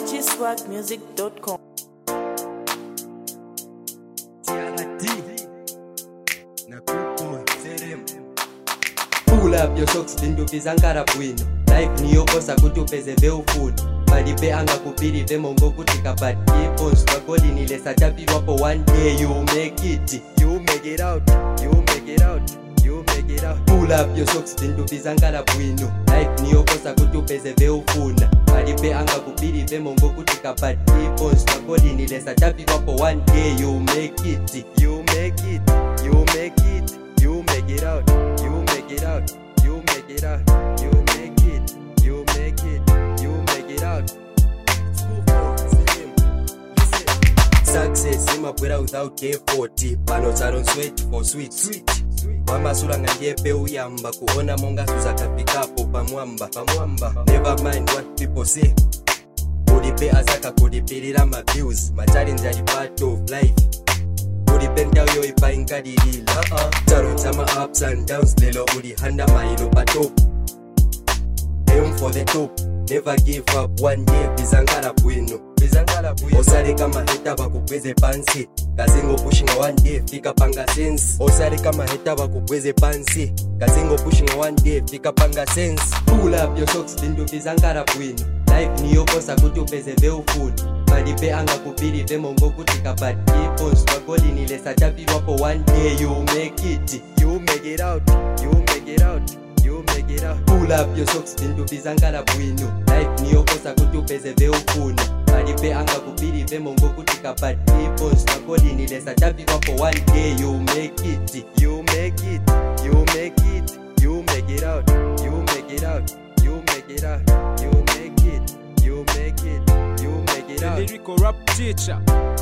lgswagmusic.com. Pull up your socks into bizangara bwino. Life niyo kosa kuti upeze veufuna. Palibe angakupiri vemongo kuti kabati bones twakoli nilesa tapirwapo one day you make it. You make it out. You make it out. You make it out. Pull up your socks into bizangara bwino. Life niyo kosa kuti upeze veufuna. Palibe angakupiri vemongo kuti kabati bones twakoli nilesa tapirwapo one day you make it. You make it. You make it. You make it out. You make it out. You make it out. You make it. You make it. You make it out. Success imabwera without effort. Pano tsaron sweat for sweet. Wamasura ngandiyepe uyamba kuona monga suzakafikapo pamwamba. Never mind what people say. Kulipe azaka kulipirira my views. My challenge are part of life. Ulipenda uyo ipaingadilila Taro tama ups and downs lelo ulihanda mailo patop. Aim for the top, never give up one day. Bizangara bwino Osare kama heta bakubweze pansi. Kazingo pushing one day, fika panga sense. Osare kama heta bakubweze pansi. Kazingo pushing one day, fika panga sense. Pull up your socks into bizangara bwino. Life niyo kosa kuti upeze veufuna. Palibe angakupiri vemongo kuti kabati bones twakoli nilesa tapirwapo one day you make it. You make it out. You make it out. You make it out. Pull up your socks into bizangara bwino. Life niyo kosa kuti upeze veufuna. Palibe angakupiri vemongo kuti kabati bones twakoli nilesa tapirwapo one day you make it. You make it. You make it. You make it out. You make it out. You make it out. You make it. You make it. You make it out. The lyrical rap teacher,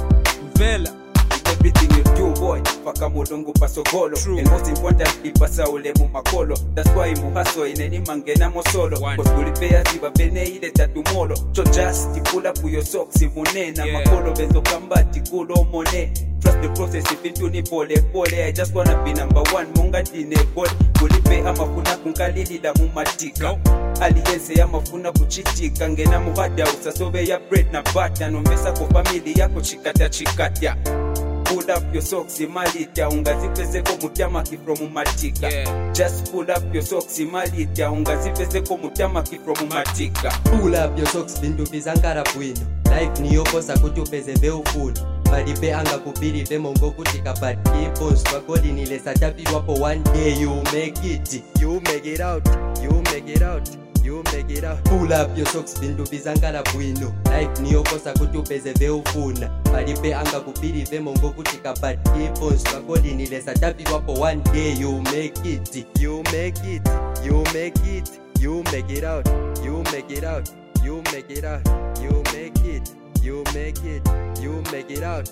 Vela. Everything you do, boy, paka modongo pasogolo. True. And most importantly, pasa ule mu makolo. That's why mu hustle ineni mangena mo solo. Cause kulipea ziba bene ile tatu molo. So just pull up your socks imune na makolo bezo kamba tikulo mone. Trust the process if into ni pole. I just wanna be number one, munga dine bol. Kulipe amafuna kunkalili la mumatika. Aliyense amafuna kuchitika. Ngena muhada usasobe ya bread na butter. Nombesa kwa family yako chikata. Pull up your socks imalita ungazipezeko mutamaki from matika. Just pull up your socks imalita ungazipezeko mutamaki from matika. Pull up your socks into bizangara bwino. Life niyo kosa kuti upeze veufuna. Palibe angakupiri vemongo kuti kabati bones twakoli nilesa tapirwapo one day you make it. You make it out. You make it out. You make it out. Pull up your socks into bizangara bwino. Life niyo kosa kuti upeze veufuna. Palibe angakupiri vemongo kuti kabati bones twakoli nilesa tapirwapo one day you make it. You make it. You make it. You make it out. You make it out. You make it out. You make it. You make it. You make it out.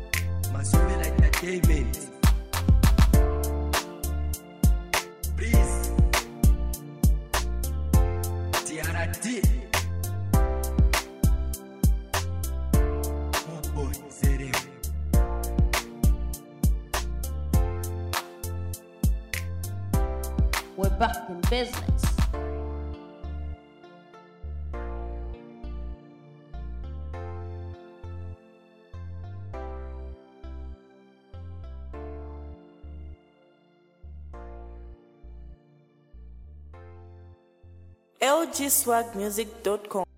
Masuri like entertainment. Please. TRT. Oh boy, Zere. We're back in business. lgswagmusic.com.